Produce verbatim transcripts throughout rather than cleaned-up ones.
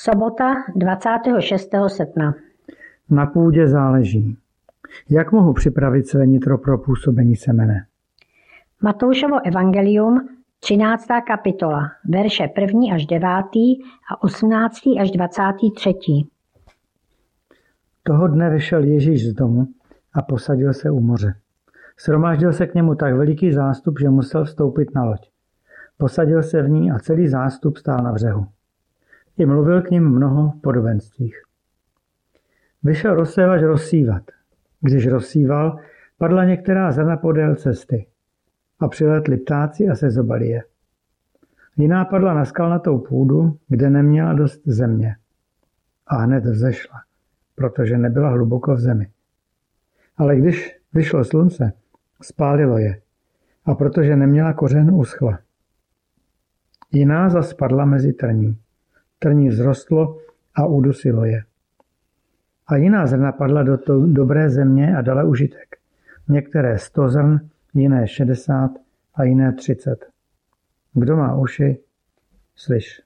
Sobota dvacátého šestého srpna. Na půdě záleží. Jak mohu připravit své nitro pro působení semene? Matoušovo evangelium, třináctá kapitola, verše první až devátý a osmnáctý až dvacátý třetí. Toho dne vyšel Ježíš z domu a posadil se u moře. Shromáždil se k němu tak veliký zástup, že musel vstoupit na loď. Posadil se v ní a celý zástup stál na břehu. I mluvil k nim mnoho v podobenstvích. Vyšel rozsévač rozsívat. Když rozsíval, padla některá zrna podél cesty a přiletli ptáci a sezobali je. Jiná padla na skalnatou půdu, kde neměla dost země. A hned vzešla, protože nebyla hluboko v zemi. Ale když vyšlo slunce, spálilo je, a protože neměla kořen, uschla. Jiná zas padla mezi trní. Trní vzrostlo a udusilo je. A jiná zrna padla do to dobré země a dala užitek. Některé sto zrn, jiné šedesát a jiné třicet. Kdo má uši, slyš.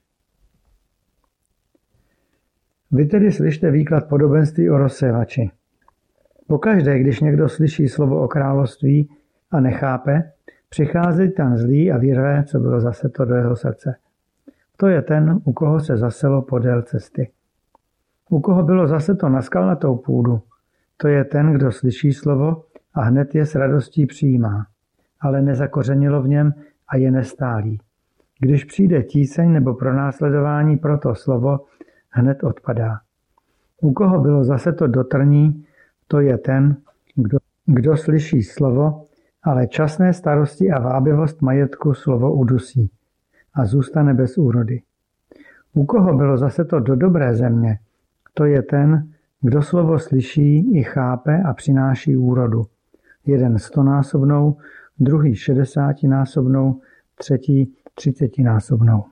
Vy tedy slyšte výklad podobenství o rozsévači. Pokaždé, když někdo slyší slovo o království a nechápe, přichází ten zlý a vyrve, co bylo zaseto do jeho srdce. To je ten, u koho se zaselo podél cesty. U koho bylo zaseto na skalnatou půdu, to je ten, kdo slyší slovo a hned je s radostí přijímá, ale nezakořenilo v něm a je nestálý. Když přijde tíseň nebo pronásledování pro to slovo, hned odpadá. U koho bylo zaseto do trní, to je ten, kdo, kdo slyší slovo, ale časné starosti a vábivost majetku slovo udusí a zůstane bez úrody. U koho bylo zaseto do dobré země, to je ten, kdo slovo slyší i chápe a přináší úrodu. Jeden stonásobnou, druhý šedesátinásobnou, třetí třicetinásobnou.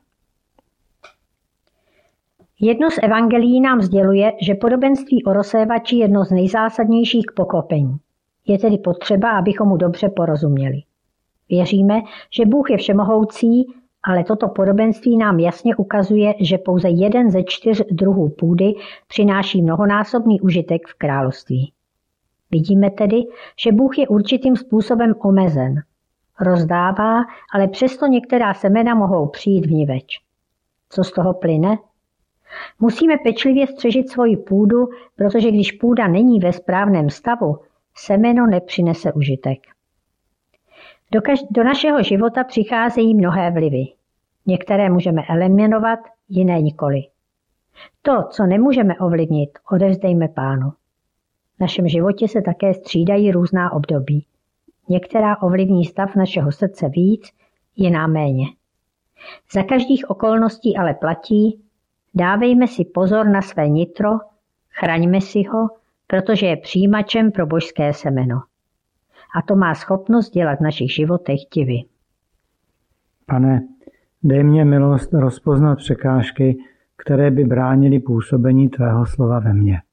Jedno z evangelií nám sděluje, že podobenství o rozsévači je jedno z nejzásadnějších k pochopení. Je tedy potřeba, abychom mu dobře porozuměli. Věříme, že Bůh je všemohoucí, ale toto podobenství nám jasně ukazuje, že pouze jeden ze čtyř druhů půdy přináší mnohonásobný užitek v království. Vidíme tedy, že Bůh je určitým způsobem omezen. Rozdává, ale přesto některá semena mohou přijít vniveč. Co z toho plyne? Musíme pečlivě střežit svoji půdu, protože když půda není ve správném stavu, semeno nepřinese užitek. Do, kaž- do našeho života přicházejí mnohé vlivy. Některé můžeme eliminovat, jiné nikoli. To, co nemůžeme ovlivnit, odevzdejme Pánu. V našem životě se také střídají různá období. Některá ovlivní stav našeho srdce víc, jiná méně. Za každých okolností ale platí, dávejme si pozor na své nitro, chraňme si ho, protože je přijímačem pro božské semeno. A to má schopnost dělat v našich životech divy. Pane, dej mě milost rozpoznat překážky, které by bránily působení tvého slova ve mně.